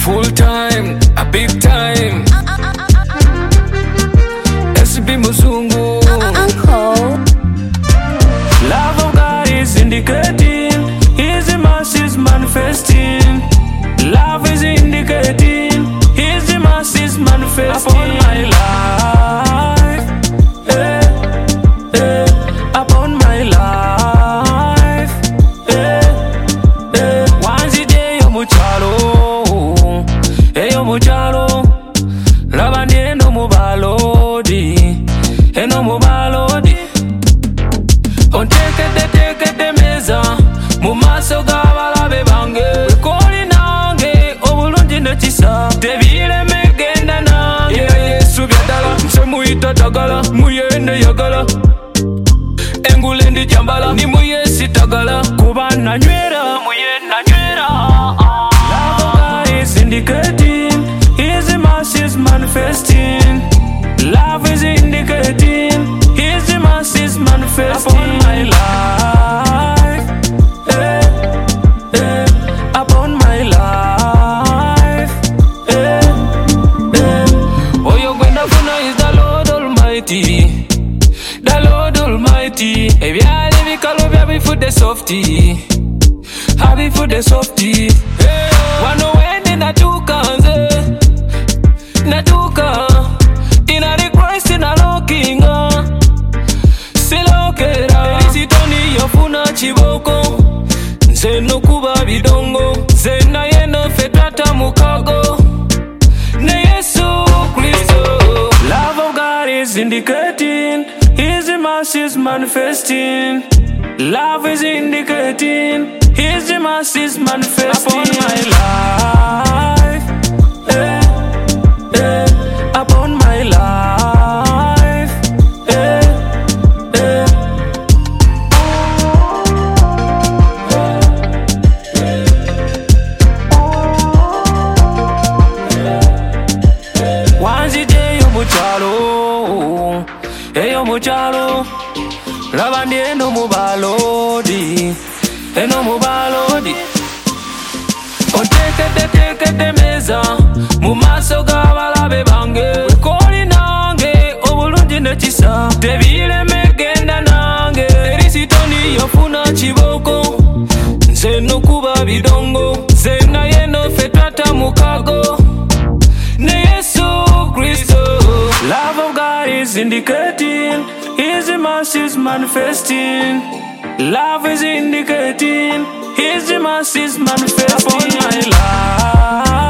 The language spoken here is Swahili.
full time, a big time. SB Muzungu. Love of God is indicating, His masses manifesting. Love is indicating, His masses manifesting upon my life. Upon my life. Wanzi de yo muchalo, yo muchalo. Labandi eno mubalodi, eno mubalodi. On take the meza, mumaso gabalabe bange. Koli nange, obulungi nekisa. Debile megenda nange. Yesu byadala, nse muyita tagala, muyende yagala. Engule ndi jambala, ni muyesi tagala. Kuba nanywera, muyena nywera. Love of God is indicating, His masses manifesting. Love is indicating, His masses manifesting upon my life. Upon my life. Oh, you're gonna is the Lord Almighty. The Lord Almighty. If you are living color, happy for the softy. Happy for the softy. One way in a two cans. Natuka. In a Christ in a looking. Silokera. Elisitoni yofuna chiboko. Zeno kuba bidongo. Zena yeno fetata mukago. Ne Yesu Kristo. Love of God is indicating, His masses manifesting. Love is indicating, His masses manifesting upon my life. Upon my life. Wanzi de yo muchalo, yo muchalo. Labandi eno mubalodi, eno mubalodi. On take the meza, mumaso gabalabe bange. Koli nange, obulungi nekisa. Debile megenda nange. Elisitoni yofuna chiboko. Zeno kuba bidongo. Zena yeno fetata mukago. Ne Yesu Kristo. Love of God is indicating, His masses manifesting. Love is indicating, His masses manifesting upon my life.